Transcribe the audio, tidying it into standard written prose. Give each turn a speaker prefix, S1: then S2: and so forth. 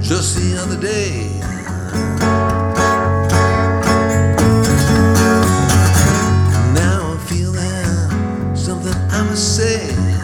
S1: just the other day. Now I'm feeling something I must say.